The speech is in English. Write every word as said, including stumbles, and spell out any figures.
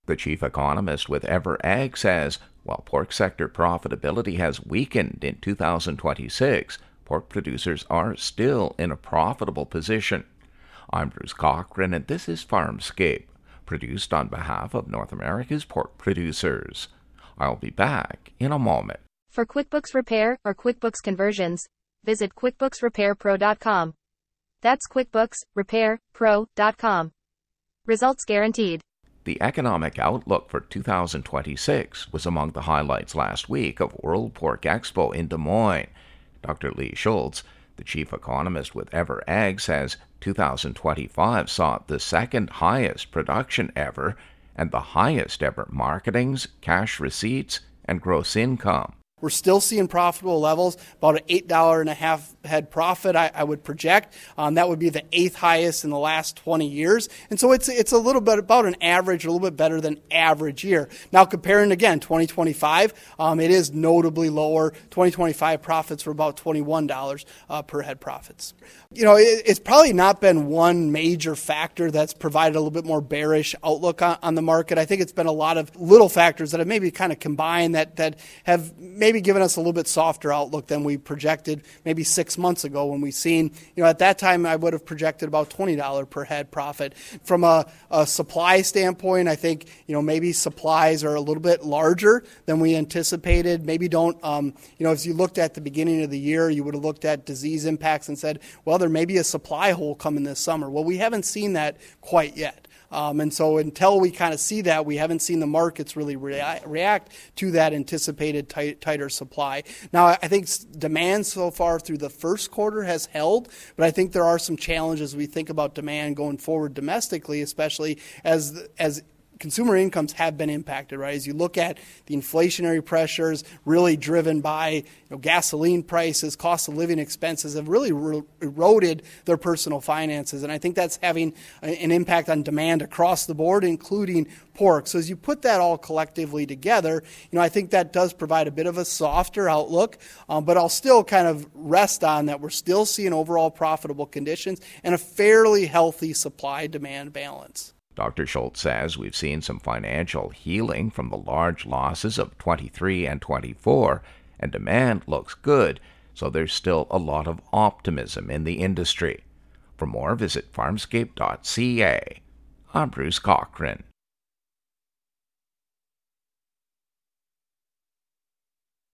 The chief economist with EverAg says while pork sector profitability has weakened in two thousand twenty-six, pork producers are still in a profitable position. I'm Bruce Cochran, and this is Farmscape, produced on behalf of North America's pork producers. I'll be back in a moment. For QuickBooks Repair or QuickBooks Conversions, visit QuickBooks Repair Pro dot com. That's QuickBooks Repair Pro dot com. Results guaranteed. The economic outlook for two thousand twenty-six was among the highlights last week of World Pork Expo in Des Moines. Doctor Lee Schultz, the chief economist with EverAg, says two thousand twenty-five saw the second highest production ever and the highest ever marketings, cash receipts, and gross income. We're still seeing profitable levels, about an eight dollars and a half head profit, I, I would project. Um, that would be the eighth highest in the last twenty years. And so it's it's a little bit about an average, a little bit better than average year. Now, comparing again, twenty twenty-five, um, it is notably lower. twenty twenty-five profits were about twenty-one dollars uh, per head profits. You know, it, it's probably not been one major factor that's provided a little bit more bearish outlook on, on the market. I think it's been a lot of little factors that have maybe kind of combined that, that have maybe given us a little bit softer outlook than we projected maybe six months ago when we seen, you know, at that time I would have projected about twenty dollars per head profit. From a, a supply standpoint, I think, you know, maybe supplies are a little bit larger than we anticipated. Maybe don't, um, you know, as you looked at the beginning of the year, you would have looked at disease impacts and said, well, there may be a supply hole coming this summer. Well, we haven't seen that quite yet. Um, and so until we kind of see that, we haven't seen the markets really rea- react to that anticipated tight, tighter supply. Now, I think demand so far through the first quarter has held, but I think there are some challenges we think about demand going forward domestically, especially as as consumer incomes have been impacted, right? As you look at the inflationary pressures really driven by you know, gasoline prices, cost of living expenses have really re- eroded their personal finances. And I think that's having a, an impact on demand across the board, including pork. So as you put that all collectively together, you know, I think that does provide a bit of a softer outlook, um, but I'll still kind of rest on that we're still seeing overall profitable conditions and a fairly healthy supply-demand balance. Doctor Schultz says we've seen some financial healing from the large losses of twenty-three and twenty-four, and demand looks good, so there's still a lot of optimism in the industry. For more, visit farmscape dot c a. I'm Bruce Cochran.